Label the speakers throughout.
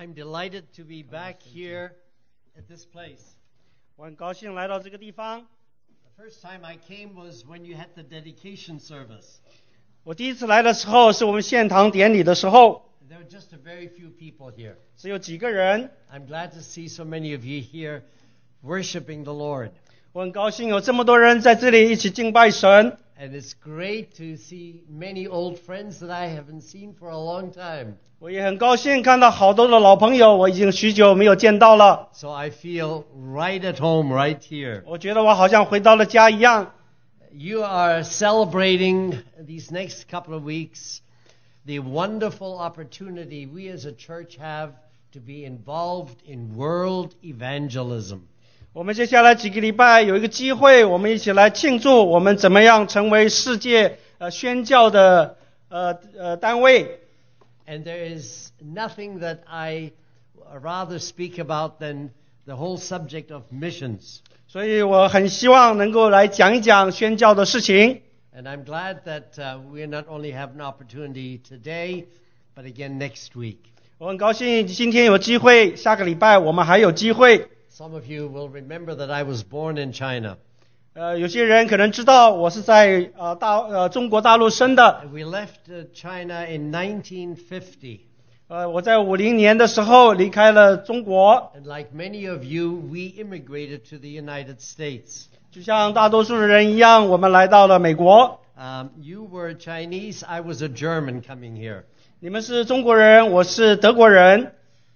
Speaker 1: I'm delighted to be back here at this place.
Speaker 2: 我很高兴来到这个地方。
Speaker 1: The first time I came was when you had the dedication service.
Speaker 2: 我第一次来的时候是我们献堂典礼的时候，
Speaker 1: There were just a very few people here.
Speaker 2: 只有几个人。
Speaker 1: I'm glad to see so many of you here worshiping the Lord.
Speaker 2: 我很高兴有这么多人在这里一起敬拜神。
Speaker 1: And it's great to see many old friends that I haven't seen for a long time.
Speaker 2: 我也很高兴看到好多的老朋友，我已经许久没有见到了。
Speaker 1: So I feel right at home right here.
Speaker 2: 我觉得我好像回到了家一样。
Speaker 1: You are celebrating these next couple of weeks the wonderful opportunity we as a church have to be involved in world evangelism.
Speaker 2: 我们接下来几个礼拜有一个机会，我们一起来庆祝我们怎么样成为世界宣教的单位。
Speaker 1: And there is nothing that I rather speak about than the whole subject of missions.
Speaker 2: 所以我很希望能够来讲一讲宣教的事情。
Speaker 1: And I'm glad that we not only have an opportunity today, but again next week.
Speaker 2: 我很高兴今天有机会，下个礼拜我们还有机会。
Speaker 1: Some of you will remember that I was born in China.
Speaker 2: 有些人可能知道我是在中国大陆生的。
Speaker 1: We left China in 1950.
Speaker 2: 我在50年的时候离开了中国。
Speaker 1: And like many of you, we immigrated to the United States.
Speaker 2: 就像大多数的人一样，我们来到了美国。
Speaker 1: You were Chinese, I was a German coming here.
Speaker 2: 你们是中国人，我是德国人。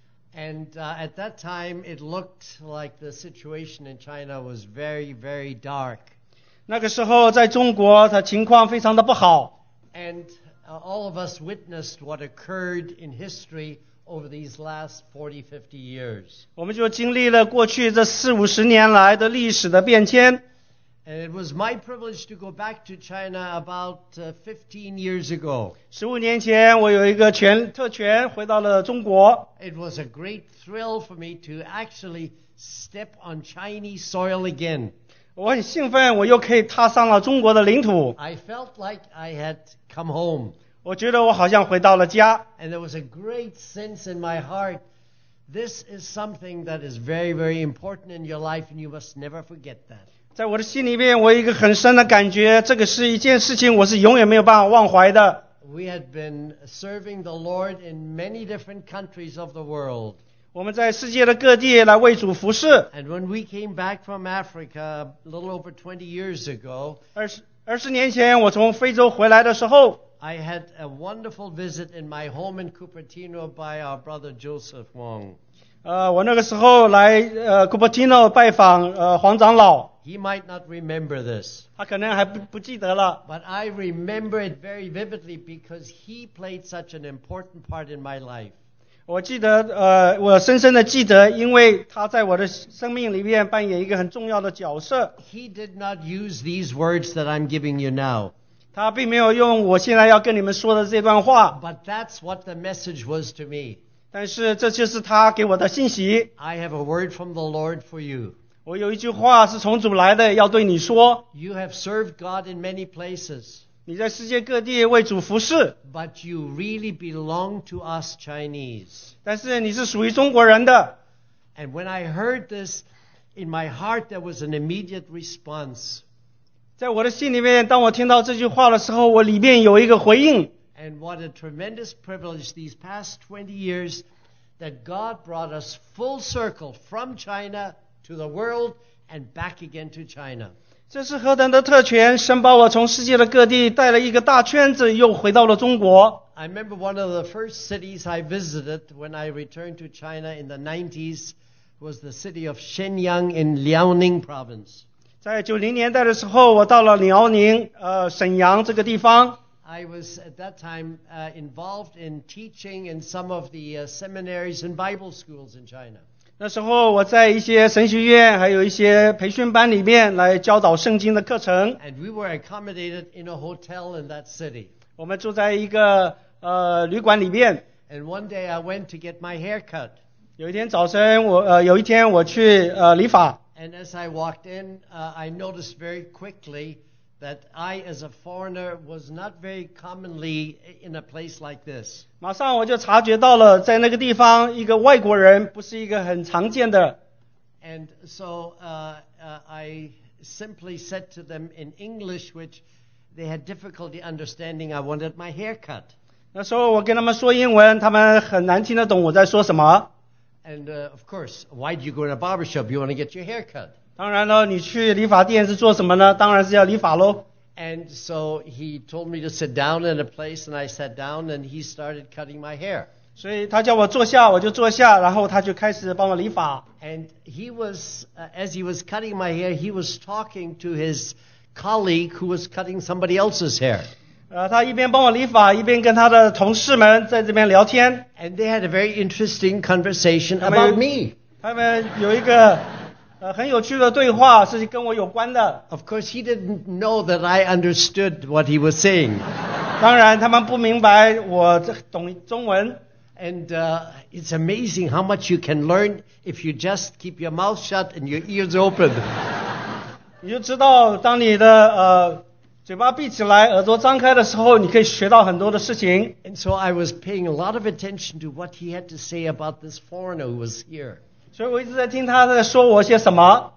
Speaker 1: And at that time, it looked like the situation in China was very, very dark.
Speaker 2: 那个时候在中国，它情况非常的不好。
Speaker 1: And all of us witnessed what occurred in history over these last 40, 50 years.
Speaker 2: 我们就经历了过去这40-50年来的历史的变迁。
Speaker 1: And it was my privilege to go back to China about 15 years ago.
Speaker 2: 15年前，我有一个特权回到了中国。
Speaker 1: It was a great thrill for me to actually step on Chinese soil again.
Speaker 2: 我很兴奋，我又可以踏上了中国的领土。
Speaker 1: I felt like I had come home.
Speaker 2: 我觉得我好像回到了家。
Speaker 1: And there was a great sense in my heart. This is something that is very, very important in your life, and you must never forget that.
Speaker 2: 在我的心里面，我有一个很深的感觉，这个是一件事情，我是永远没有办法忘怀的。
Speaker 1: We had been serving the Lord in many different countries of the world.
Speaker 2: 我们在世界的各地来为主服侍。
Speaker 1: And when we came back from Africa a little over 20 years ago,
Speaker 2: 20年前我从非洲回来的时候，
Speaker 1: I had a wonderful visit in my home in Cupertino by our brother Joseph Wong.
Speaker 2: 我那个时候来Cupertino 拜访黄长老。
Speaker 1: He might not remember this.
Speaker 2: 他可能还不记得了。
Speaker 1: But I remember it very vividly because he played such an important part in my life.
Speaker 2: 我记得我深深的记得，因为他在我的生命里面扮演一个很重要的角色。
Speaker 1: He did not use these words that I'm giving you now.
Speaker 2: 他并没有用我现在要跟你们说的这段话。
Speaker 1: But that's what the message was to me.
Speaker 2: 但是这就是他给我的信息。
Speaker 1: I have a word from the Lord for you.
Speaker 2: 我有一句话是从主来的，要对你说。
Speaker 1: You have served God in many places.
Speaker 2: 你在世界各地为主服侍。
Speaker 1: But you really belong to us Chinese.
Speaker 2: 但是你是属于中国人的。
Speaker 1: And when I heard this, in my heart there was an immediate response.
Speaker 2: 在我的心里面，当我听到这句话的时候，我里面有一个回应。
Speaker 1: And what a tremendous privilege these past 20 years that God brought us full circle from China to the world and back again to China.
Speaker 2: 这是何等的特权，神把我从世界的各地带了一个大圈子，又回到了中国。
Speaker 1: I remember one of the first cities I visited when I returned to China in the 90s was the city of Shenyang in Liaoning province.
Speaker 2: 在90年代的时候，我到了辽宁沈阳这个地方。
Speaker 1: I was at that time involved in teaching in some of the seminaries and Bible schools in China.
Speaker 2: 那时候我在一些神学院还有一些培训班里面来教导圣经的课程。
Speaker 1: And we were accommodated in a hotel in that city.
Speaker 2: 我们住在一个旅馆里面。
Speaker 1: And one day I went to get my hair cut.
Speaker 2: 有一天早晨有一天我去理发。
Speaker 1: And as I walked in, I noticed very quickly that I, as a foreigner, was not very commonly in a place like this.
Speaker 2: 马上我就察觉到了，在那个地方，一个外国人不是一个很常见的。
Speaker 1: And so I simply said to them in English, which they had difficulty understanding, I wanted my hair cut.
Speaker 2: 那时候我跟他们说英文，他们很难听得懂我在说什么。
Speaker 1: And of course, why do you go in a barber shop? You want to get your hair cut.
Speaker 2: 当然了，你去理发店是做什么呢？当然是要理发喽。
Speaker 1: And so he told me to sit down in a place, and I sat down, and he started cutting my hair.
Speaker 2: 所以他叫我坐下，我就坐下，然后他就开始帮我理发。
Speaker 1: And he was, as he was cutting my hair, he was talking to his colleague who was cutting somebody else's hair.
Speaker 2: 他一边帮我理发，一边跟他的同事们在这边聊天。
Speaker 1: And they had a very interesting conversation about me.
Speaker 2: 他们有一个很有趣的对话，是跟我有关的。
Speaker 1: Of course, he didn't know that I understood what he was saying.
Speaker 2: 当然，他们不明白我懂中文。
Speaker 1: And it's amazing how much you can learn if you just keep your mouth shut and your ears open.
Speaker 2: 你就知道，当你的嘴巴闭起来，耳朵张开的时候，你可以学到很多的事情。
Speaker 1: And so I was paying a lot of attention to what he had to say about this foreigner who was here.
Speaker 2: 所以我一直在听他在说我些什么。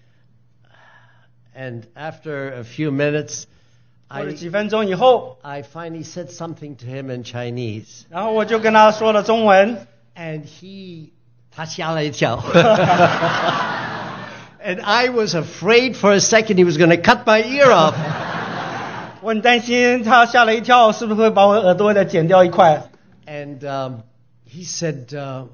Speaker 1: And after a few minutes,
Speaker 2: 过了几分钟以后，
Speaker 1: I finally said something to him in Chinese.
Speaker 2: 然后我就跟他说了中文。
Speaker 1: And他吓了一跳。And I was afraid for a second he was going to cut my ear off.
Speaker 2: 我很担心他吓了一跳，是不是会把我耳朵的剪掉一块？
Speaker 1: And he said,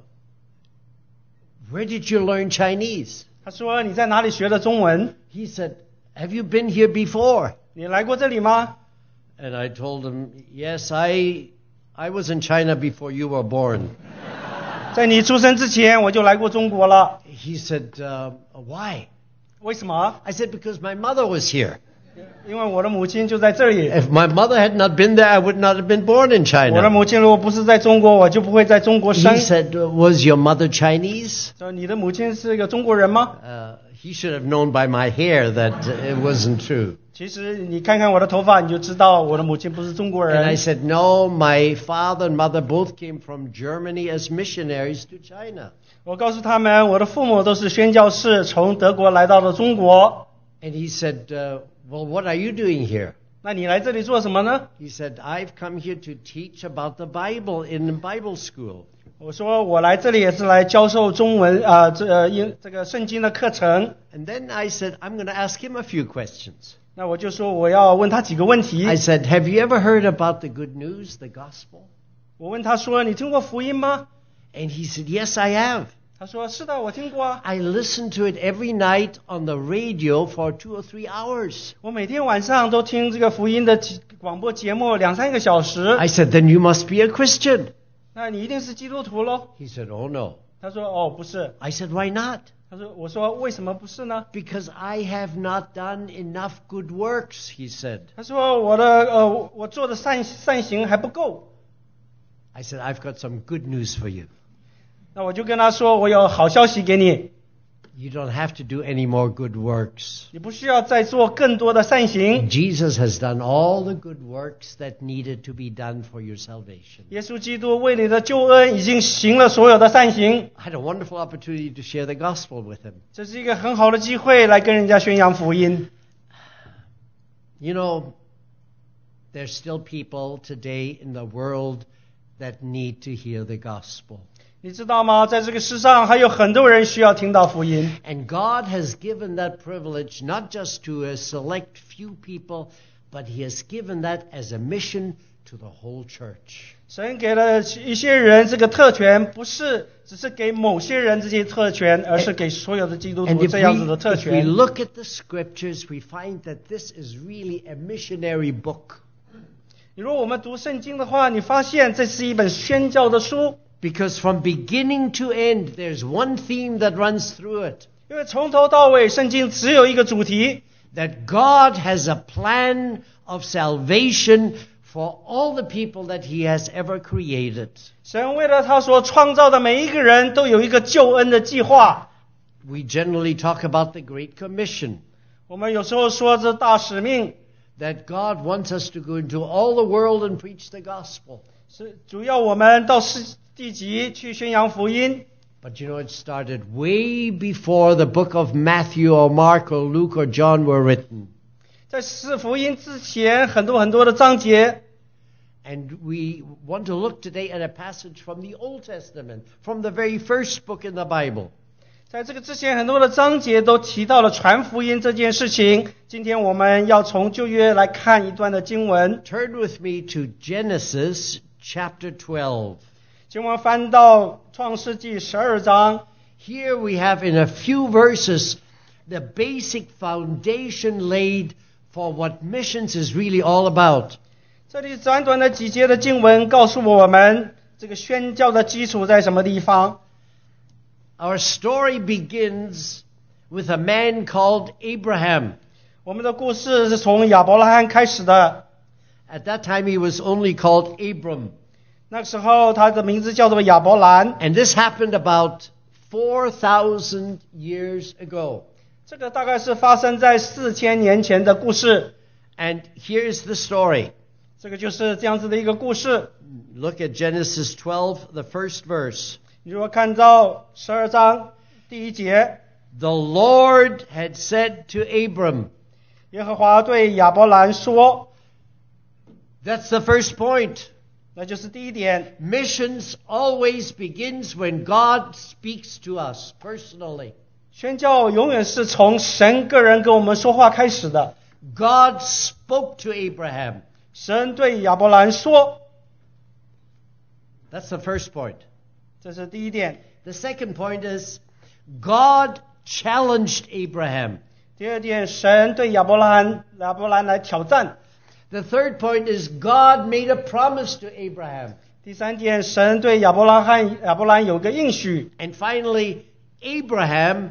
Speaker 1: "Where did you learn Chinese?"
Speaker 2: 他说你在哪里学的中文？
Speaker 1: He said, "Have you been here before?"
Speaker 2: 你来过这里吗？
Speaker 1: And I told him, "Yes, I was in China before you were born."
Speaker 2: 在你出生之前，我就来过中国了。
Speaker 1: He said, "Why?"
Speaker 2: 为什么？
Speaker 1: I said, "Because my mother was here.
Speaker 2: 因为我的母亲就在这里。
Speaker 1: If my mother had not been there, I would not have been born in
Speaker 2: 我的
Speaker 1: China."
Speaker 2: 母亲如果不是在中国，我就不会在中国生。
Speaker 1: He said, "Was your mother Chinese?"
Speaker 2: 说你的母亲是一个中国人吗？
Speaker 1: He should have known by my hair that it wasn't true.
Speaker 2: 其实你看看我的头发，你就知道我的母亲不是中国
Speaker 1: And I
Speaker 2: 人。
Speaker 1: said, "No, my father and mother both came from Germany as missionaries to China."
Speaker 2: 我告诉他们，我的父母都是宣教士，从德国来到了中国。
Speaker 1: And he said, "Well, what are you doing here?"
Speaker 2: 那你来这里做什么呢？
Speaker 1: He said, "I've come here to teach about the Bible in Bible school."
Speaker 2: 我说我来这里也是来教授中文这个圣经的课程。
Speaker 1: And then I said, "I'm going to ask him a few questions."
Speaker 2: 那我就说我要问他几个问题。
Speaker 1: I said, "Have you ever heard about the good news, the gospel?"
Speaker 2: 我问他说你听过福音吗？
Speaker 1: And he said, "Yes, I have.
Speaker 2: 他说是的，我听过啊。
Speaker 1: I listen to it every night on the radio for 2 or 3 hours."
Speaker 2: 我每天晚上都听这个福音的广播节目2-3个小时。
Speaker 1: I said, "Then you must be a Christian."
Speaker 2: 那你一定是基督徒咯？
Speaker 1: He said, "Oh, no."
Speaker 2: 他说哦不是。
Speaker 1: I said, "Why not?"
Speaker 2: 我说为什么不是呢？
Speaker 1: "Because I have not done enough good works," he said.
Speaker 2: 他说我做的善行还不够。
Speaker 1: I said, "I've got some good news for you.
Speaker 2: 那我就跟他说我有好消息给你，
Speaker 1: You don't have to do any more good works.
Speaker 2: 你不需要再做更多的善行。
Speaker 1: Jesus has done all the good works that needed to be done for your salvation."
Speaker 2: 耶稣基督为你的救恩已经行了所有的善行。
Speaker 1: I had a wonderful opportunity to share the gospel with him.
Speaker 2: 这是一个很好的机会来跟人家宣扬福音。
Speaker 1: You know, there's still people today in the world that need to hear the gospel.
Speaker 2: 你知道吗？在这个世上还有很多人需要听到福音。
Speaker 1: And God has given that privilege not just to a select few people, but He has given that as a mission to the whole church.
Speaker 2: 神给了一些人这个特权，不是只是给某些人这些特权，而是给所有的基督
Speaker 1: And
Speaker 2: 徒
Speaker 1: if
Speaker 2: 这样子的特
Speaker 1: we
Speaker 2: 权。
Speaker 1: look at the scriptures, we find that this is really a missionary book.
Speaker 2: 如果我们读圣经的话，你发现这是一本宣教的书，
Speaker 1: Because from beginning to end, there's one theme that runs through it.
Speaker 2: 因为从头到尾，圣经只有一个主题，
Speaker 1: That God has a plan of salvation for all the people that He has ever created.
Speaker 2: 神为了他所创造的每一个人都有一个救恩的计划。
Speaker 1: We generally talk about the Great Commission.
Speaker 2: 我们有时候说这大使命，
Speaker 1: that God wants us to go into all the world and preach the gospel.
Speaker 2: 是主要我们到世地极去宣扬福音。
Speaker 1: But you know, it started way before the book of Matthew or Mark or Luke or John were written.
Speaker 2: 在四福音之前，很多的章节。
Speaker 1: And we want to look today at a passage from the Old Testament, from the very first book in the Bible.
Speaker 2: 在这个之前，很多的章节都提到了传福音这件事情。今天我们要从旧约来看一段的经文。
Speaker 1: Turn with me to Genesis chapter 12.
Speaker 2: 请我们翻到创世纪12章。
Speaker 1: Here we have in a few verses the basic foundation laid for what missions is really all about.
Speaker 2: 这里短短的几节的经文告诉我们，这个宣教的基础在什么地方。
Speaker 1: Our story begins with a man called Abraham.
Speaker 2: 我们的故事是从亚伯拉罕开始的。
Speaker 1: At that time he was only called Abram.
Speaker 2: 那个时候他的名字叫做亚伯兰。
Speaker 1: And this happened about 4,000 years ago.
Speaker 2: 这个大概是发生在4000年前的故事。
Speaker 1: And here's the story.
Speaker 2: 这个就是这样子的一个故事。
Speaker 1: Look at Genesis 12, the first verse.
Speaker 2: 你如果看到12章第1节，
Speaker 1: The Lord had said to Abram.
Speaker 2: 耶和华对亚伯兰说，
Speaker 1: That's the first point.
Speaker 2: 那就是第一点。
Speaker 1: Missions always begins when God speaks to us personally.
Speaker 2: 宣教永远是从神个人跟我们说话开始的。
Speaker 1: God spoke to Abraham.
Speaker 2: 神对亚伯兰说，
Speaker 1: That's the first point.
Speaker 2: 这是第一点。
Speaker 1: The second point is God challenged Abraham.
Speaker 2: 第二点，神对亚伯兰来挑战。
Speaker 1: The third point is God made a promise to Abraham.
Speaker 2: 第三点，神对亚伯兰有个应许。
Speaker 1: And finally, Abraham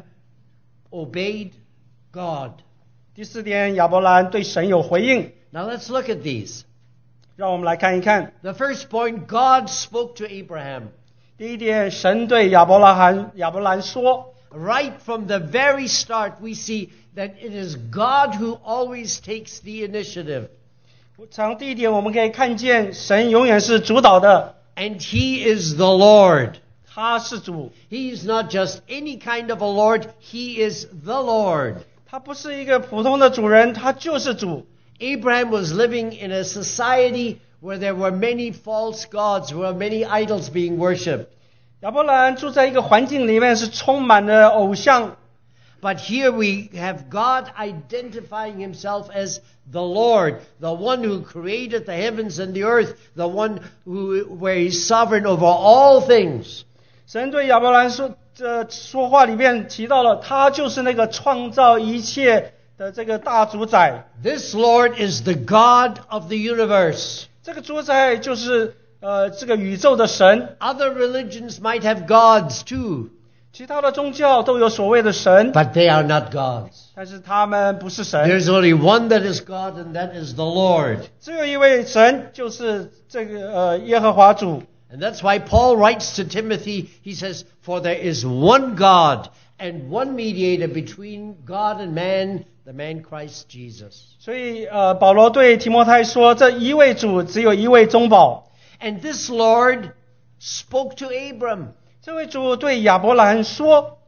Speaker 1: obeyed God.
Speaker 2: 第四点，亚伯兰对神有回应。
Speaker 1: Now let's look at these.
Speaker 2: 让我们来看一看。
Speaker 1: The first point, God spoke to Abraham.
Speaker 2: 第一点，神对亚伯兰说。
Speaker 1: Right from the very start, we see that it is God who always takes the initiative.
Speaker 2: 从第一点，我们可以看见神永远是主导的。
Speaker 1: And He is the Lord.
Speaker 2: 他是主，
Speaker 1: He is not just any kind of a Lord, He is the Lord.
Speaker 2: 他不是一个普通的主人，他就是主。
Speaker 1: Abraham was living in a society where there were many false gods, where many idols being worshipped.
Speaker 2: 亚伯兰住在一个环境里面是充满了偶像，
Speaker 1: But here we have God identifying Himself as the Lord, the one who created the heavens and the earth, the one where He's sovereign over all things.
Speaker 2: 神对亚伯兰说话里面提到了，他就是那个创造一切的这个大主宰。
Speaker 1: This Lord is the God of the universe.
Speaker 2: 这个主宰就是这个宇宙的神。
Speaker 1: Other religions might have gods too,
Speaker 2: 其他的宗教都有所谓的神，
Speaker 1: but they are not gods.
Speaker 2: 但是他们不是神。
Speaker 1: There's only one that is God, and that is the Lord.
Speaker 2: 只有一位神，就是这个耶和华主。
Speaker 1: And that's why Paul writes to Timothy, he says, For there is one God and one mediator between God and man, the man Christ Jesus.
Speaker 2: 所以保罗对提摩太说，这一位主只有一位中保。
Speaker 1: And this Lord spoke to Abram.
Speaker 2: 这位主对亚伯兰说，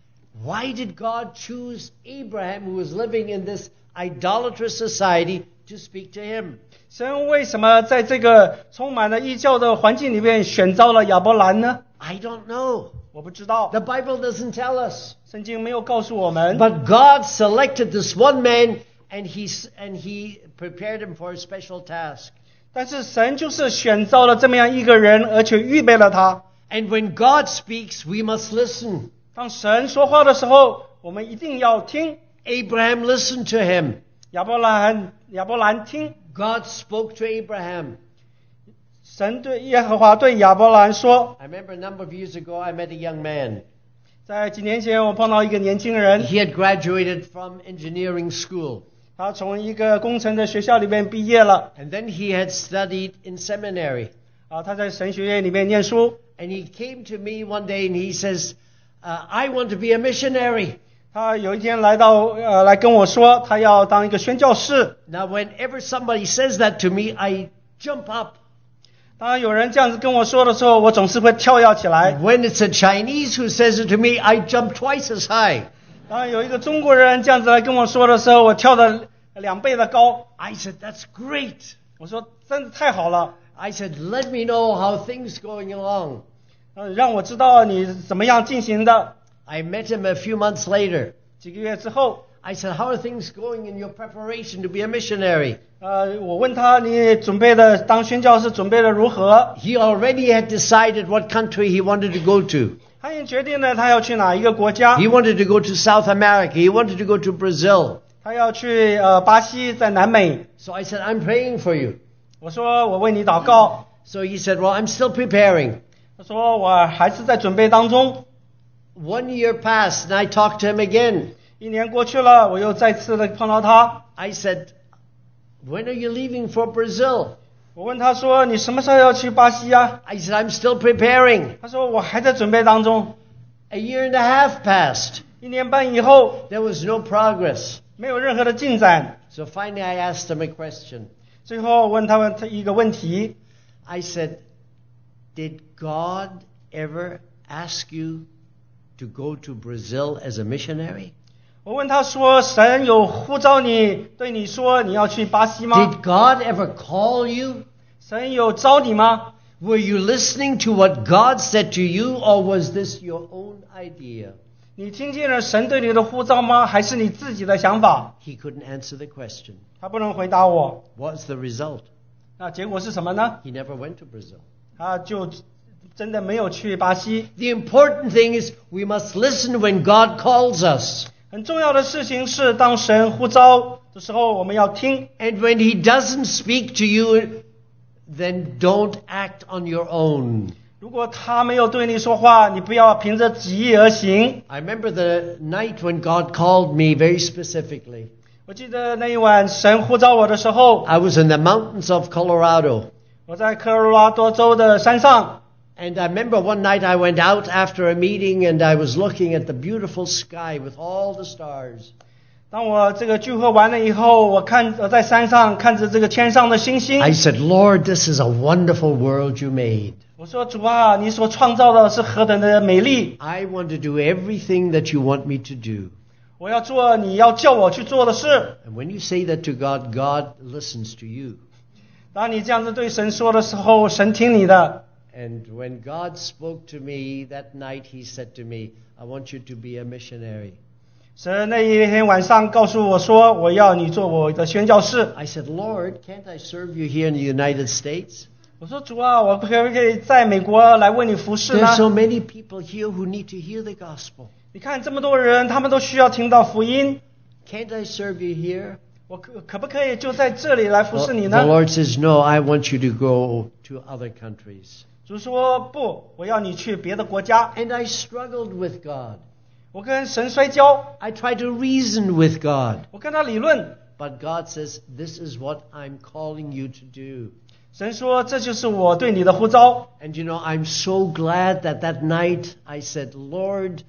Speaker 1: Why did God choose Abraham, who was living in this idolatrous society, to speak to him?
Speaker 2: 神为什么在这个充满了异教的环境里面选召了亚伯兰呢？
Speaker 1: I don't know.
Speaker 2: 我不知道，
Speaker 1: The Bible doesn't tell us.
Speaker 2: 圣经没有告诉我们。
Speaker 1: But God selected this one man, and he prepared him for a special task.
Speaker 2: 但是神就是选召了这么样一个人，而且预备了他。
Speaker 1: And when God speaks, we must listen.
Speaker 2: 当神说话的时候，我们一定要听。
Speaker 1: Abraham listened to him.
Speaker 2: 亚伯兰听。
Speaker 1: God spoke to Abraham.
Speaker 2: 神对耶和华对亚伯兰说。
Speaker 1: I remember a number of years ago, I met a young man.
Speaker 2: 在几年前，我碰到一个年轻人，
Speaker 1: He had graduated from engineering school.
Speaker 2: 他从一个工程的学校里面毕业了。
Speaker 1: And then he had studied in seminary.
Speaker 2: 他在神学院里面念书。
Speaker 1: And he came to me one day and he says, I want to be a missionary.
Speaker 2: 他有一天来跟我说，他要当一个宣教士。
Speaker 1: Now, whenever somebody says that to me, I jump up.
Speaker 2: 当有人这样子跟我说的时候，我总是会跳跃起来。
Speaker 1: When it's a Chinese who says it to me, I jump twice as high.
Speaker 2: 当有一个中国人这样子来跟我说的时候，我跳得2倍的高。
Speaker 1: I said, that's great.
Speaker 2: 我说真的太好了，
Speaker 1: I said, let me know how things going along.
Speaker 2: 让我知道你怎么样进行的。
Speaker 1: I met him a few months later.
Speaker 2: 几个月之后，
Speaker 1: I said, how are things going in your preparation to be a missionary?
Speaker 2: 我问他你准备的当宣教士准备的如何？
Speaker 1: He already had decided what country he wanted to go to.
Speaker 2: 他已经决定了他要去哪一个国家。
Speaker 1: He wanted to go to South America. He wanted to go to Brazil.
Speaker 2: 他要去巴西，在南美。
Speaker 1: So I said, I'm praying for you.
Speaker 2: 我说我为你祷告。
Speaker 1: So he said, well, I'm still preparing.
Speaker 2: 他说我还是在准备当中。
Speaker 1: 1 year passed and I talked to him again.
Speaker 2: 1年过去了，我又再次的碰到他。
Speaker 1: I said, when are you leaving for Brazil?
Speaker 2: 我问他说你什么时候要去巴西啊？
Speaker 1: I said, I'm still preparing.
Speaker 2: 他说我还在准备当中。
Speaker 1: A year and a half passed.
Speaker 2: 1年半以后，
Speaker 1: There was no progress.
Speaker 2: 没有任何的进展。
Speaker 1: So finally I asked him a question.
Speaker 2: 最后问他们一个问题，
Speaker 1: I said, did God ever ask you to go to Brazil as a missionary?
Speaker 2: 我问他说神有呼召你，对你说你要去巴西吗？
Speaker 1: Did God ever call you?
Speaker 2: 神有召你吗？
Speaker 1: Were you listening to what God said to you, or was this your own idea?
Speaker 2: 你听见了神对你的呼召吗？还是你自己的想法？
Speaker 1: He couldn't answer the question.
Speaker 2: 他不能回答我。
Speaker 1: What's the result?
Speaker 2: 那结果是什么呢？
Speaker 1: He never went to Brazil.
Speaker 2: 他就真的没有去巴西。
Speaker 1: The important thing is we must listen when God calls us.
Speaker 2: 很重要的事情是，当神呼召的时候，我们要听。
Speaker 1: And when He doesn't speak to you, then don't act on your own.
Speaker 2: 如果他没有对你说话，你不要凭着己意而行。
Speaker 1: I remember the night when God called me very specifically.
Speaker 2: 我记得那一晚神呼召我的时候，
Speaker 1: I was in the mountains of Colorado.
Speaker 2: 我在科罗拉多州的山上。
Speaker 1: And I remember one night I went out after a meeting and I was looking at the beautiful sky with all the stars.
Speaker 2: 当我这个聚会完了以后，我在山上看着这个天上的星星。
Speaker 1: I said, Lord, this is a wonderful world you made.
Speaker 2: 我说主啊，你所创造的是何等的美丽！
Speaker 1: I want to do everything that you want me to do.
Speaker 2: 我要做你要叫我去做的事。
Speaker 1: And when you say that to God, God listens to you.
Speaker 2: 当你这样子对神说的时候，神听你的。
Speaker 1: And when God spoke to me that night, He said to me, I want you to be a missionary.
Speaker 2: 神那一天晚上告诉我说，我要你做我的宣教士。
Speaker 1: I said, Lord, can't I serve you here in the United States?
Speaker 2: 我说主啊，我可不可以在美国来为你服侍呢
Speaker 1: There's？ so many people here who need to hear the gospel.
Speaker 2: 你看这么多人，他们都需要听到福音。
Speaker 1: Can't I serve you here?
Speaker 2: 我可不可以就在这里来服
Speaker 1: Well,
Speaker 2: 侍你
Speaker 1: the
Speaker 2: 呢？
Speaker 1: Lord says, no, I want you to go to other countries.
Speaker 2: 主说不，我要你去别的国家。
Speaker 1: And I struggled with God.
Speaker 2: 我跟神摔跤，
Speaker 1: I tried to reason with God.
Speaker 2: 我跟他理论。
Speaker 1: But God says, this is what I'm calling you to do.
Speaker 2: 神说这就是我对你的呼召。
Speaker 1: And you know, I'm so glad that that night I said, Lord,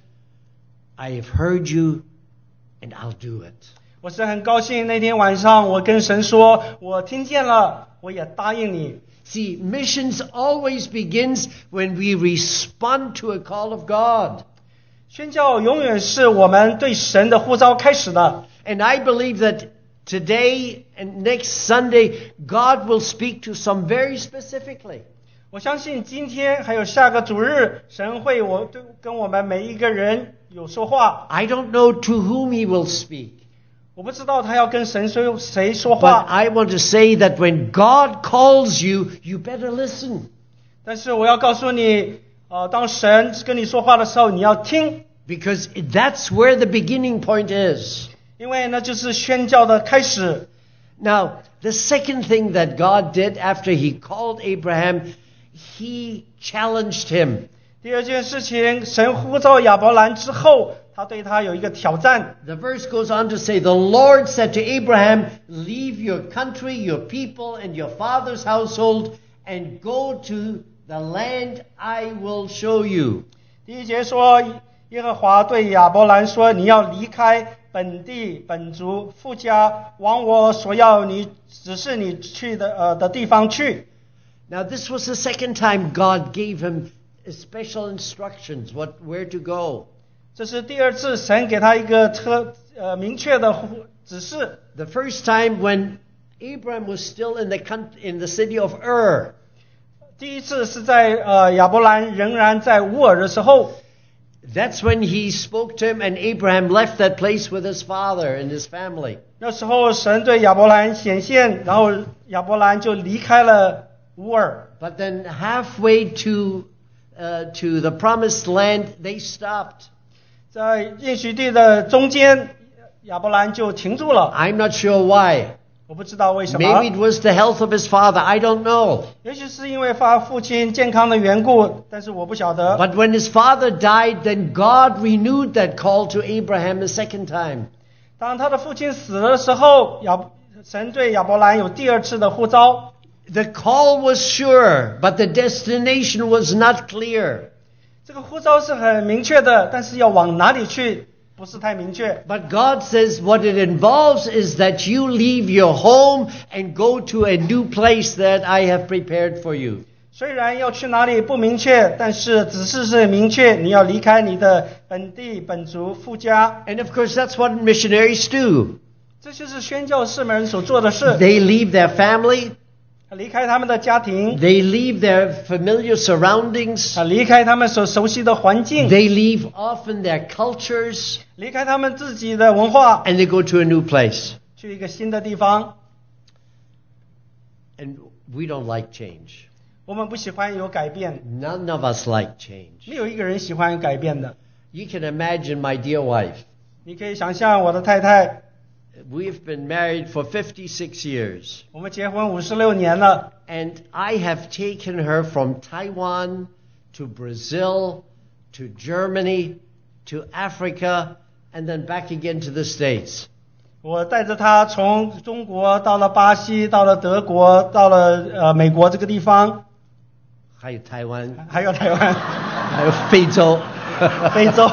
Speaker 1: I have heard you and I'll do it.
Speaker 2: 我是很高兴那天晚上我跟神说，我听见了，我也答应你。
Speaker 1: See, missions always begins when we respond to a call of God.
Speaker 2: 宣教永远是我们对神的呼召开始的。
Speaker 1: And I believe that today and next Sunday, God will speak to some very specifically.
Speaker 2: 我相信今天还有下个主日，神会跟我们每一个人有说话。
Speaker 1: I don't know to whom He will speak.
Speaker 2: 我不知道他要跟谁说
Speaker 1: But
Speaker 2: 话，
Speaker 1: I want to say that when God calls you, you better listen.
Speaker 2: 但是我要告诉你，当神跟你说话的时候，你要听，
Speaker 1: Because that's where the beginning point is.
Speaker 2: 因为那就是宣教的开始。
Speaker 1: Now, the second thing that God did after He called Abraham, He challenged him.
Speaker 2: 第二件事情，神呼召亚伯兰之后，他对他有一个挑战。
Speaker 1: The verse goes on to say, The Lord said to Abraham, Leave your country, your people, and your father's household, and go to the land I will show you.
Speaker 2: 第一节说， 耶和华对亚伯兰说：“你要离开本地本族父家，往我所要你指示你去的地方去。”
Speaker 1: Now, this was the second time God gave him special instructions where to go.
Speaker 2: 这是第二次神给他一个明确的指示。
Speaker 1: The first time when Abram was still in the city of Ur.
Speaker 2: 第一次是在亚伯兰仍然在乌尔的时候。
Speaker 1: That's when he spoke to him, and Abraham left that place with his father and his family.
Speaker 2: 那时候神对亚伯兰显现，然后亚伯兰就离开了乌尔。
Speaker 1: But then halfway to the promised land, they stopped.
Speaker 2: 在应许地的中间，亚伯兰就停住了。
Speaker 1: I'm not sure why.
Speaker 2: 我不知道为什么。
Speaker 1: Maybe it was the health of his father. I don't know.
Speaker 2: 也许是因为父亲健康的缘故，但是我不晓得。
Speaker 1: But when his father died, then God renewed that call to Abraham a second time.
Speaker 2: 当他的父亲死了的时候，神对亚伯兰有第二次的呼召。
Speaker 1: The call was sure, but the destination was not clear.
Speaker 2: 这个呼召是很明确的，但是要往哪里去不是太明确。
Speaker 1: But God says what it involves is that you leave your home and go to a new place that I have prepared for you.
Speaker 2: 虽然要去哪里不明确，但是指示是明确，你要离开你的本地本族父家。
Speaker 1: And of course that's what missionaries do.
Speaker 2: 这就是宣教士们所做的事。
Speaker 1: They leave their family,
Speaker 2: 离开他们的家庭，
Speaker 1: they leave their familiar surroundings,
Speaker 2: 离开他们所熟悉的环境，
Speaker 1: they leave often their cultures,
Speaker 2: 离开他们自己的文化，
Speaker 1: and they go to a new place.
Speaker 2: 去一个新的地方。
Speaker 1: And we don't like change.
Speaker 2: 我们不喜欢有改变，
Speaker 1: None of us like change.
Speaker 2: 没有一个人喜欢改变的。
Speaker 1: You can imagine my dear wife.
Speaker 2: 你可以想象我的太太，
Speaker 1: We've been married for 56 years.
Speaker 2: 我们结婚56年了，
Speaker 1: And I have taken her from Taiwan to Brazil to Germany to Africa and then back again to the States.
Speaker 2: 我带着她从中国到了巴西，到了德国，到了美国这个地方，
Speaker 1: 还有台湾，
Speaker 2: 还有台湾，
Speaker 1: 还有非洲。
Speaker 2: 非洲。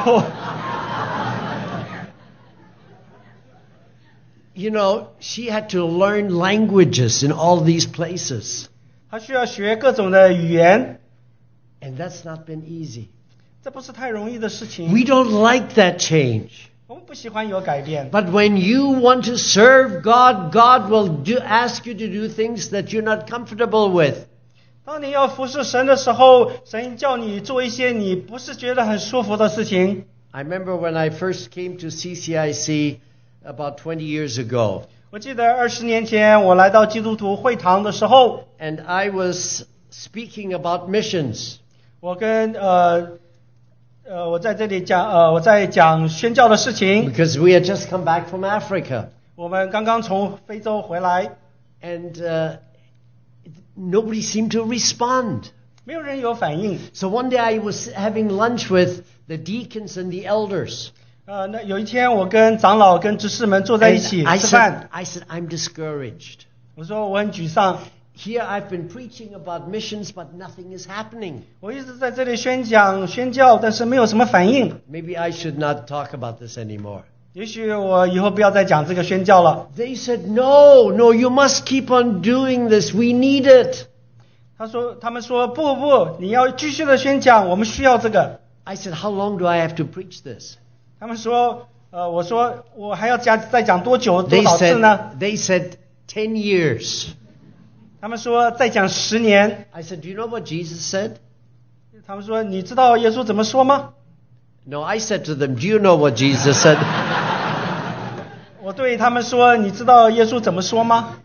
Speaker 1: You know, she had to learn languages in all these places.
Speaker 2: 她需要学各种的语言，
Speaker 1: And that's not been easy.
Speaker 2: 这不是太容易的事情。
Speaker 1: We don't like that change.
Speaker 2: 我们不喜欢有改变，
Speaker 1: But when you want to serve God, God will ask you to do things that you're not comfortable with.
Speaker 2: 当你要服侍神的时候，神叫你做一些你不是觉得很舒服的事情。
Speaker 1: I remember when I first came to CCIC about 20 years ago.
Speaker 2: 我记得20年前我来到基督徒会堂的时候，
Speaker 1: And I was speaking about missions.
Speaker 2: 我跟我在这里讲我在讲宣教的事情。
Speaker 1: Because we had just come back from Africa.
Speaker 2: 我们刚刚从非洲回来，
Speaker 1: And nobody seemed to respond.
Speaker 2: 没有人有反应。
Speaker 1: So one day I was having lunch with the deacons and the elders.
Speaker 2: 那有一天我跟长老跟执事们坐在一
Speaker 1: And
Speaker 2: 起
Speaker 1: I
Speaker 2: 吃饭，
Speaker 1: said, I'm discouraged.
Speaker 2: 我说我很沮丧，
Speaker 1: Here I've been preaching about missions, but nothing is happening.
Speaker 2: 我一直在这里宣教，但是没有什么反应。
Speaker 1: Maybe I should not talk about this anymore.
Speaker 2: 也许我以后不要再讲这个宣教了。
Speaker 1: They said, no, you must keep on doing this. We need it.
Speaker 2: 他们说不，你要继续的宣讲，我们需要这个。
Speaker 1: I said, how long do I have to preach this?
Speaker 2: 他们说，我说我还要再讲多少
Speaker 1: They
Speaker 2: 次呢？
Speaker 1: said 10 years.
Speaker 2: 他们说再讲10年。
Speaker 1: I said, do you know what Jesus said?
Speaker 2: 他们说你知道耶稣怎么说吗？
Speaker 1: No, I said to them, do you know what Jesus said?
Speaker 2: 我对他们说，你知道耶稣怎么说吗？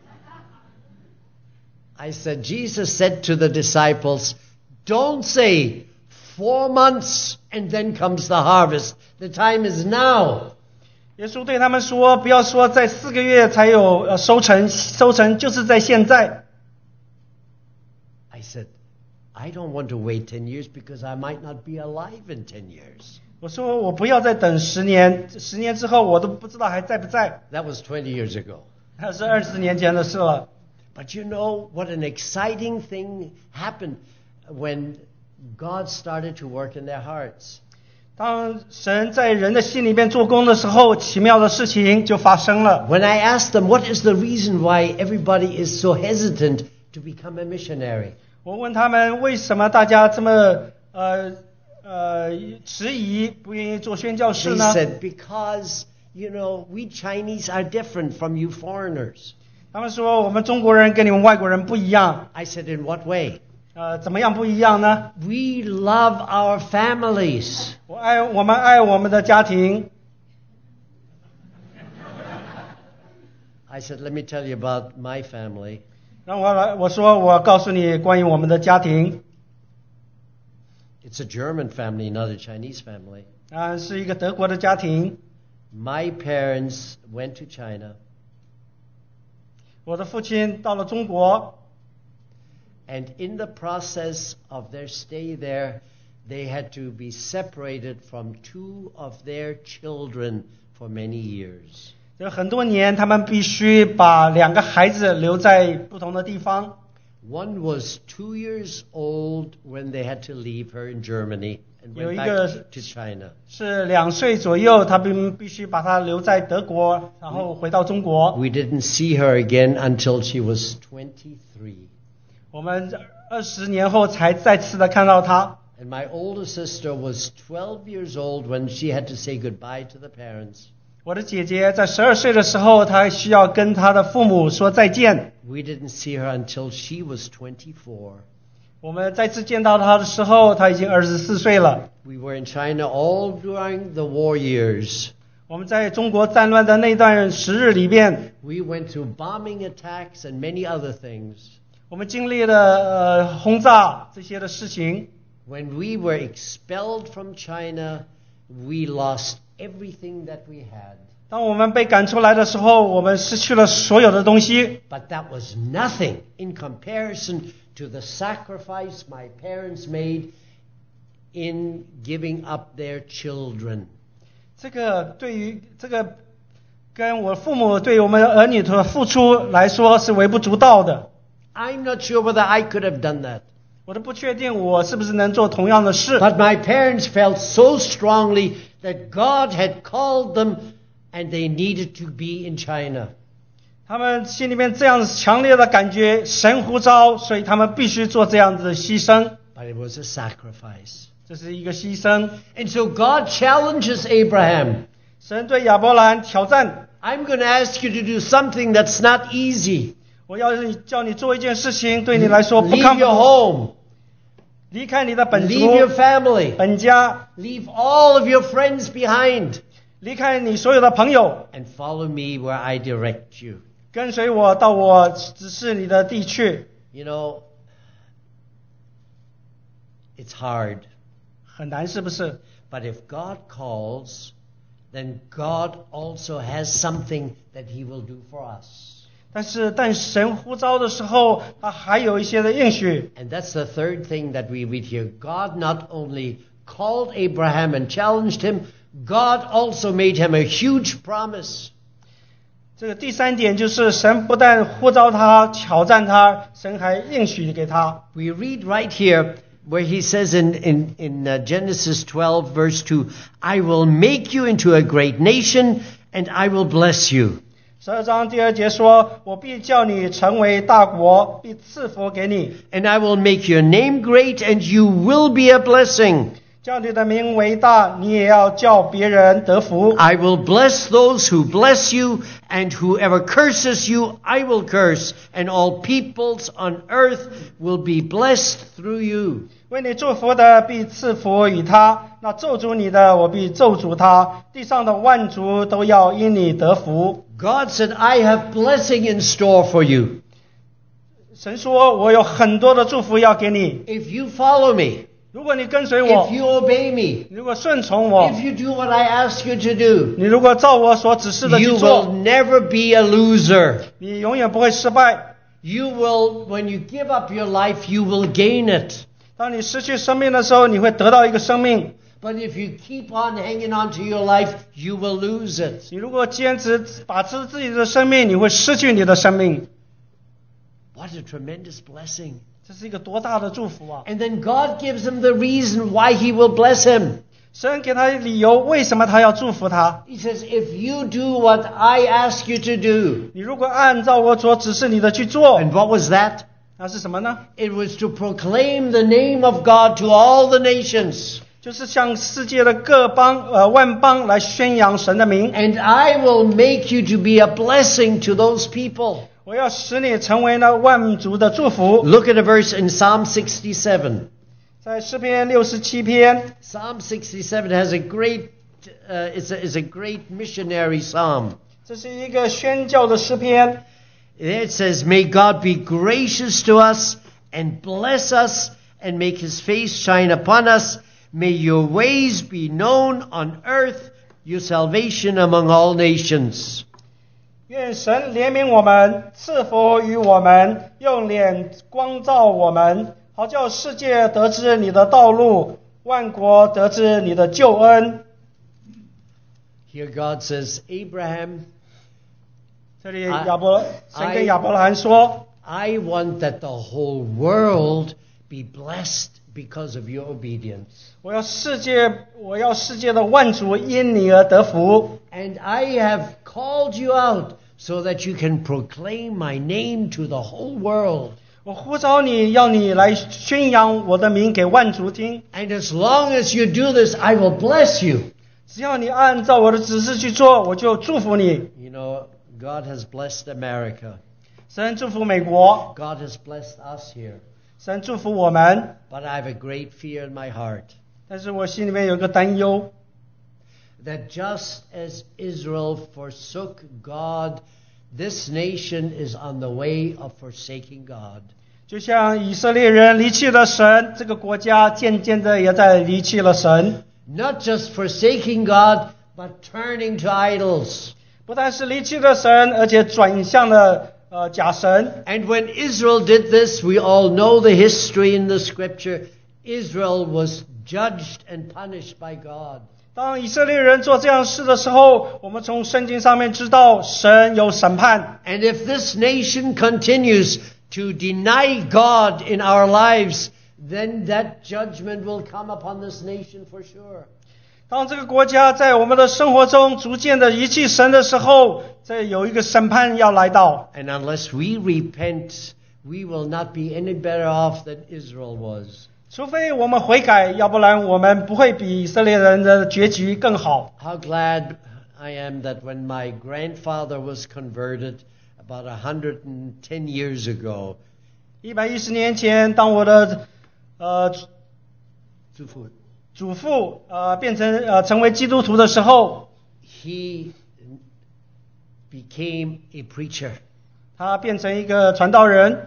Speaker 1: I said, Jesus said to the disciples, don't say 4 months and then comes the harvest. The time is now.
Speaker 2: 耶稣对他们说，不要说在4个月才有收成就是在现在。
Speaker 1: I said, I don't want to wait 10 years because I might not be alive in 10 years.
Speaker 2: 我说我不要再等10年，10年之后我都不知道还在不在。
Speaker 1: That was 20 years ago.
Speaker 2: 那是20年前的事了。
Speaker 1: But you know what an exciting thing happened when God started to work in their hearts.
Speaker 2: 当神在人的心里面做工的时候，奇妙的事情就发生了。
Speaker 1: When I asked them what is the reason why everybody is so hesitant to become a missionary,
Speaker 2: 我问他们为什么大家这么迟疑，不愿意做宣教士
Speaker 1: they
Speaker 2: 呢？
Speaker 1: said, because, we Chinese are different from you foreigners.
Speaker 2: 他们说我们中国人跟你们外国人不一样。
Speaker 1: I said, in what way?
Speaker 2: 怎么样不一样呢？
Speaker 1: We love our families.
Speaker 2: 我们爱我们的家庭。
Speaker 1: I said, let me tell you about my family.
Speaker 2: 让我告诉你关于我们的家庭。
Speaker 1: It's a German family, not a Chinese family.
Speaker 2: 是一个德国的家庭。
Speaker 1: My parents went to China.
Speaker 2: 我的父亲到了中国。
Speaker 1: And in the process of their stay there, they had to be separated from 2 of their children for many years.
Speaker 2: 有很多年，他们必须把2个孩子留在不同的地方。
Speaker 1: One was 2 years old when they had to leave her in Germany and
Speaker 2: 有
Speaker 1: went
Speaker 2: 一
Speaker 1: back
Speaker 2: 个
Speaker 1: to China.
Speaker 2: 是2岁左右，他们必须把他留在德国，然后回到中国。
Speaker 1: We didn't see her again until she was 23.
Speaker 2: 我们20年后才再次的看到他。
Speaker 1: And my older sister was 12 years old when she had to say goodbye to the parents.
Speaker 2: 我的姐姐在12岁的时候，她需要跟她的父母说再见。
Speaker 1: We didn't see her until she was 24.
Speaker 2: 我们再次见到她的时候，她已经24岁了。
Speaker 1: We were in China all during the war years.
Speaker 2: 我们在中国战乱的那段时日里边，
Speaker 1: We went through bombing attacks and many other things.
Speaker 2: 我们经历了轰炸这些的事情。
Speaker 1: When we were expelled from China, we lost everything that we had.
Speaker 2: 当我们被赶出来的时候，我们失去了所有的东西。
Speaker 1: But that was nothing in comparison to the sacrifice my parents made in giving up their children.
Speaker 2: 这个跟我父母对我们儿女的付出来说是微不足道的。
Speaker 1: I'm not sure whether I could have done that.
Speaker 2: 我都不确定我是不是能做同样的事。
Speaker 1: But my parents felt so strongly that God had called them and they needed to be in China.
Speaker 2: 他们心里面这样强烈的感觉，神呼召，所以他们必须做这样子的牺牲。
Speaker 1: But it was a sacrifice.
Speaker 2: 这是一个牺牲。
Speaker 1: And so God challenges Abraham.
Speaker 2: 神对亚伯兰挑战，
Speaker 1: I'm going to ask you to do something that's not easy.
Speaker 2: 我要叫你做一件事情，对你来说不
Speaker 1: Leave
Speaker 2: 抗
Speaker 1: your
Speaker 2: 拒，
Speaker 1: home.
Speaker 2: 离开你的本
Speaker 1: Leave your
Speaker 2: 族、
Speaker 1: family.
Speaker 2: 本家，
Speaker 1: Leave all of your friends behind.
Speaker 2: 离开你所有的朋友，
Speaker 1: And follow me where I direct you.
Speaker 2: 跟随我到我指示你的地去。
Speaker 1: You know, it's hard.
Speaker 2: 很难是不是？
Speaker 1: But if God calls, then God also has something that He will do for us.
Speaker 2: 但神呼召的时候，他还有一些的应许。
Speaker 1: And that's the third thing that we read here. God not only called Abraham and challenged him, God also made him a huge promise.
Speaker 2: 这个第3点就是神不但呼召他、挑战他，神还应许给他。
Speaker 1: We read right here where he says in Genesis 12 verse 2, I will make you into a great nation and I will bless you.
Speaker 2: 12章第2节说：“我必叫你成为大国，必赐福给你，
Speaker 1: And I will make your name great and you will be a blessing.
Speaker 2: 叫你的名为大，你也要叫别人得福。
Speaker 1: I will bless those who bless you, and whoever curses you, I will curse, and all peoples on earth will be blessed through you.
Speaker 2: 为你祝福的必赐福与他，那咒诅你的，我必咒诅他。地上的万族都要因你得福。”
Speaker 1: God said, I have blessing in store for you.
Speaker 2: 神说：“我有很多的祝福要给你，
Speaker 1: If you follow me,
Speaker 2: 如果你跟随我
Speaker 1: if，you obey me,
Speaker 2: 如果顺从我，
Speaker 1: if you do what I ask you to do,
Speaker 2: 你如果照我所指示的去
Speaker 1: you will
Speaker 2: 做，
Speaker 1: never be a loser.
Speaker 2: 你永远不会失败。
Speaker 1: You will, when you give up your life, you will gain it.
Speaker 2: 当你失去生命的时候，你会得到一个生命。
Speaker 1: But if you keep on hanging on to your life, you will lose it.
Speaker 2: 你如果坚持把持自己的生命，你会失去你的生命。
Speaker 1: What a tremendous blessing.
Speaker 2: 这是一个多大的祝福啊！
Speaker 1: And then God gives him the reason why he will bless him.
Speaker 2: 神给他理由，为什么他要祝福他？
Speaker 1: He says, if you do what I ask you to do.
Speaker 2: 你如果按照我所指示你的去做，
Speaker 1: And what was that?
Speaker 2: 那是什么呢？
Speaker 1: It was to proclaim the name of God to all the nations.
Speaker 2: 就是向世界的各邦万邦来宣扬神的名。
Speaker 1: And I will make you to be a blessing to those people.
Speaker 2: 我要使你成为那万族的祝福。
Speaker 1: Look at a verse in Psalm 67.
Speaker 2: 在诗篇67篇，
Speaker 1: Psalm 67 has a great, is a great missionary psalm.
Speaker 2: 这是一个宣教的诗篇。
Speaker 1: It says, May God be gracious to us and bless us and make his face shine upon us. May your ways be known on earth, your salvation among all nations.
Speaker 2: 愿神怜悯我们，赐福于我们，用脸光照我们，好叫世界得知你的道路，万国得知你的救恩。
Speaker 1: Here God says, Abraham,
Speaker 2: 这里神跟亚伯拉罕说，
Speaker 1: I want that the whole world be blessed because of your obedience.
Speaker 2: 我要世界的万族因你而得福。
Speaker 1: And I have called you out so that you can proclaim my name to the whole world.
Speaker 2: 我呼召你，要你来宣扬我的名给万族听。
Speaker 1: And as long as you do this, I will bless you.
Speaker 2: 只要你按照我的指示去做，我就祝福你。
Speaker 1: You know, God has blessed America.
Speaker 2: 神祝福美国，
Speaker 1: God has blessed us here.
Speaker 2: 神祝福我们。
Speaker 1: But I have a great fear in my heart
Speaker 2: 但是我心里面有个担忧，
Speaker 1: that just as Israel forsook God, this nation is on the way of forsaking God.
Speaker 2: 就像以色列人离弃了神，这个国家渐渐的也在离弃了神。
Speaker 1: Not just forsaking God, but turning to idols.
Speaker 2: 不但是离弃了神，而且转向了假神。
Speaker 1: And when Israel did this, we all know the history in the scripture. Israel was judged and punished by God.
Speaker 2: 当以色列人做这样事的时候，我们从圣经上面知道神有审判。
Speaker 1: And if this nation continues to deny God in our lives, then that judgment will come upon this nation for sure.
Speaker 2: 当这个国家在我们的生活中逐渐的遗弃神的时候，这有一个审判要来到。
Speaker 1: And unless we repent, we will not be any better off than Israel was.
Speaker 2: 除非我们悔改，要不然我们不会比以色列人的结局更好。
Speaker 1: How glad I am that when my grandfather was converted about 110 years ago,
Speaker 2: 110年前，当我的祖父成为基督徒的时候，
Speaker 1: he became a preacher.
Speaker 2: 他变成一个传道人。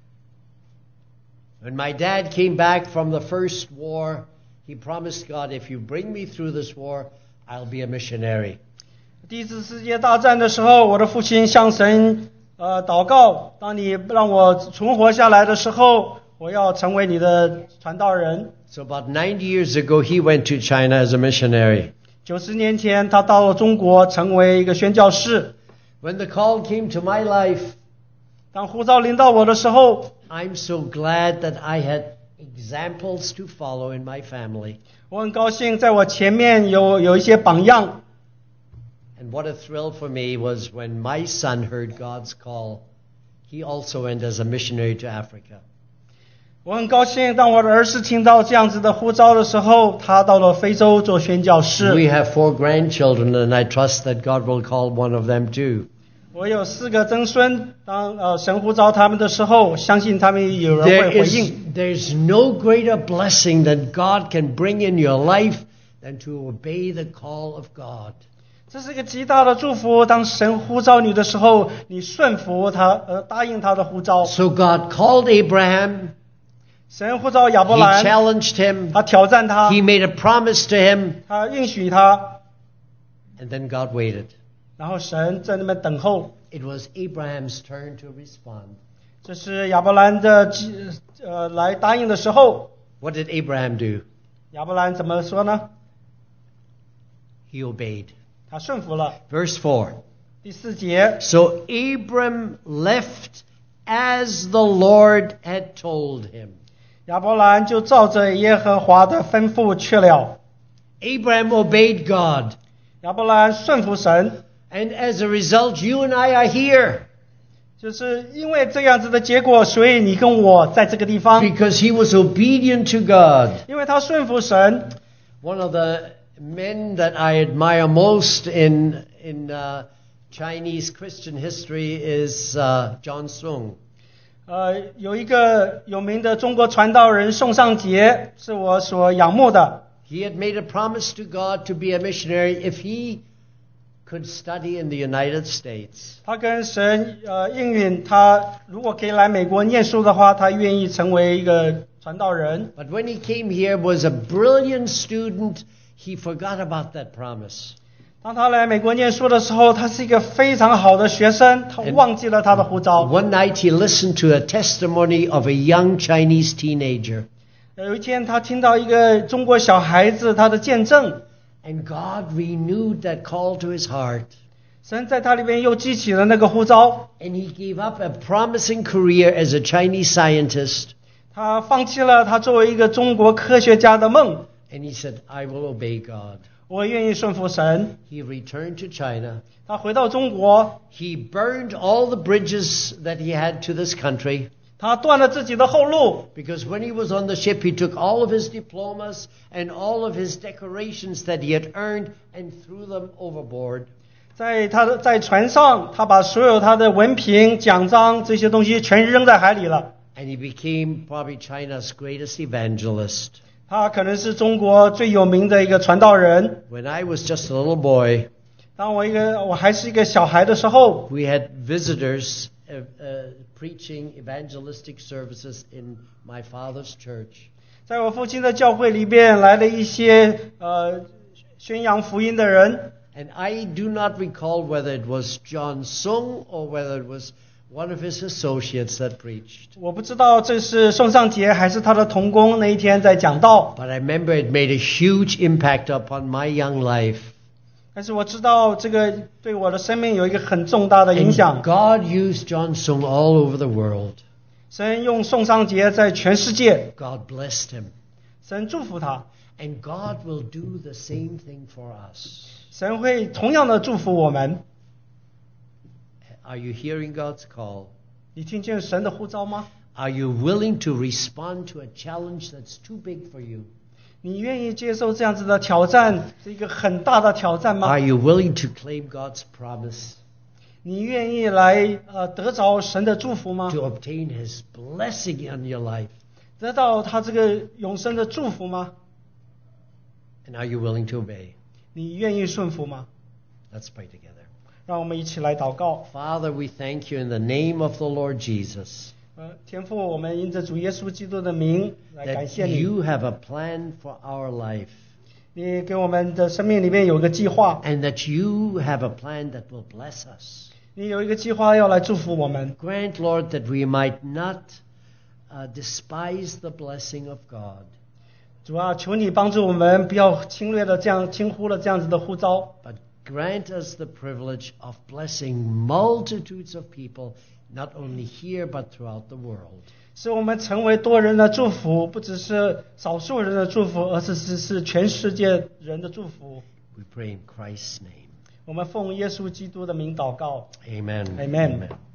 Speaker 1: When my dad came back from the first war, he promised God, if you bring me through this war, I'll be a missionary.
Speaker 2: 第一次世界大战的时候，我的父亲向神祷告，当你让我存活下来的时候，我要成为你的传道人。
Speaker 1: So about 90 years ago, he went to China as a missionary.
Speaker 2: 90年前，他到了中国，成为一个宣教士。
Speaker 1: When the call came to my life,
Speaker 2: 当呼召临到我的时候，
Speaker 1: I'm so glad that I had examples to follow in my family.
Speaker 2: 我很高兴，在我前面有一些榜样。
Speaker 1: And what a thrill for me was when my son heard God's call. He also went as a missionary to Africa.
Speaker 2: 我很高兴，当我的儿子听到这样子的呼召的时候，他到了非洲做宣教士。
Speaker 1: We have 4 grandchildren, and I trust that God will call one of them too.
Speaker 2: 我有4个曾孙，当神呼召他们的时候，相信他们有人会回应。
Speaker 1: There's no greater blessing that God can bring in your life than to obey the call of God.
Speaker 2: 这是一个极大的祝福。当神呼召你的时候，你顺服他，答应他的呼召。
Speaker 1: So God called Abraham.
Speaker 2: 神呼召亚伯
Speaker 1: He
Speaker 2: 兰，
Speaker 1: challenged him.
Speaker 2: 他挑战他，
Speaker 1: He made a promise to him.
Speaker 2: 他应许他，
Speaker 1: And then God waited.
Speaker 2: 然后神在那边等候。
Speaker 1: It was Abraham's turn to respond.
Speaker 2: 这是亚伯兰的来答应的时候。
Speaker 1: What did Abraham do?
Speaker 2: 亚伯兰怎么说呢？
Speaker 1: He obeyed.
Speaker 2: 他顺服了。
Speaker 1: Verse 4.
Speaker 2: 第4节，
Speaker 1: So Abram left as the Lord had told him.
Speaker 2: 亚伯兰就照着耶和华的吩咐去了。
Speaker 1: Abraham obeyed God.
Speaker 2: 亚伯兰顺服神，
Speaker 1: And as a result, you and I are here.
Speaker 2: 就是因为这样子的结果，所以你跟我在这个地方，
Speaker 1: Because he was obedient to God.
Speaker 2: 因为他顺服神。
Speaker 1: One of the men that I admire most in Chinese Christian history is John Sung.
Speaker 2: 有一个有名的中国传道人宋尚节，是我所仰慕的。
Speaker 1: He had made a promise to God to be a missionary if he could study in the United States.
Speaker 2: 他跟神应允，他如果可以来美国念书的话，他愿意成为一个传道人。
Speaker 1: But when he came here, was a brilliant student, he forgot about that promise.
Speaker 2: 当他来美国念书的时候，他是一个非常好的学生，他忘记了他的护照。
Speaker 1: One night he listened to a testimony of a young Chinese teenager.
Speaker 2: 有一天，他听到一个中国小孩子他的见证，
Speaker 1: And God renewed that call to his heart.
Speaker 2: 神在他里面又激起了那个呼召，
Speaker 1: And he gave up a promising career as a Chinese scientist.
Speaker 2: 他放弃了他作为一个中国科学家的梦，
Speaker 1: And he said, I will obey God.
Speaker 2: 我愿意顺服神。
Speaker 1: He returned to China.
Speaker 2: 他回到中国，
Speaker 1: He burned all the bridges that he had to this country.
Speaker 2: 他断了自己的后路，
Speaker 1: Because when he was on the ship, he took all of his diplomas and all of his decorations that he had earned and threw them overboard.
Speaker 2: 在船上，他把所有他的文凭、奖章这些东西全扔在海里了。
Speaker 1: And he became probably China's greatest evangelist.
Speaker 2: 他可能是中国最有名的一个传道人。
Speaker 1: When I was just a little boy,
Speaker 2: 当我还是一个小孩的时候，
Speaker 1: we had visitors preaching evangelistic services in my father's church.
Speaker 2: 在我父亲的教会里边来了一些宣扬福音的人。
Speaker 1: And I do not recall whether it was John Sung or whether it was one of his associates that preached.
Speaker 2: 我不知道这是宋尚节还是他的同工那一天在讲道，
Speaker 1: But I remember it made a huge impact upon my young life.
Speaker 2: 但是我知道这个对我的生命有一个很重大的影
Speaker 1: And
Speaker 2: 响。
Speaker 1: God used John Sung all over the world.
Speaker 2: 神用宋尚节在全世界，
Speaker 1: God blessed him.
Speaker 2: 神祝福他，
Speaker 1: And God will do the same thing for us.
Speaker 2: 神会同样的祝福我们。
Speaker 1: Are you hearing God's call?
Speaker 2: 你听见神的呼召吗？
Speaker 1: Are you willing to respond to a challenge that's too big for you?
Speaker 2: 你愿意接受这样子的挑战，是一个很大的挑战吗
Speaker 1: Are？you willing to claim God's promise
Speaker 2: 你愿意来得着神的祝福吗？
Speaker 1: to obtain His blessing on your life?
Speaker 2: 得到他这个永生的祝福吗？
Speaker 1: And are you willing to obey?
Speaker 2: 你愿意顺服吗？
Speaker 1: Let's pray together.
Speaker 2: 让我们一起来祷告。
Speaker 1: Father, we thank you in the name of the Lord Jesus
Speaker 2: 天父，我们因着主耶稣基督的名来感
Speaker 1: that
Speaker 2: 谢你。
Speaker 1: you have a plan for our life
Speaker 2: 你给我们的生命里面有个计划，
Speaker 1: and that you have a plan that will bless us.
Speaker 2: 你有一个计划要来祝福我们。
Speaker 1: Grant, Lord, that we might not despise the blessing of God,
Speaker 2: 主啊，求你帮助我们，不要轻忽了这样子的呼召，
Speaker 1: but grant us the privilege of blessing multitudes of people, not only here but throughout the world.
Speaker 2: 使我们成为多人的祝福，不只是少数人的祝福，而是全世界人的祝福。
Speaker 1: We pray in Christ's name.
Speaker 2: 我们奉耶稣基督的名祷告
Speaker 1: Amen.
Speaker 2: Amen.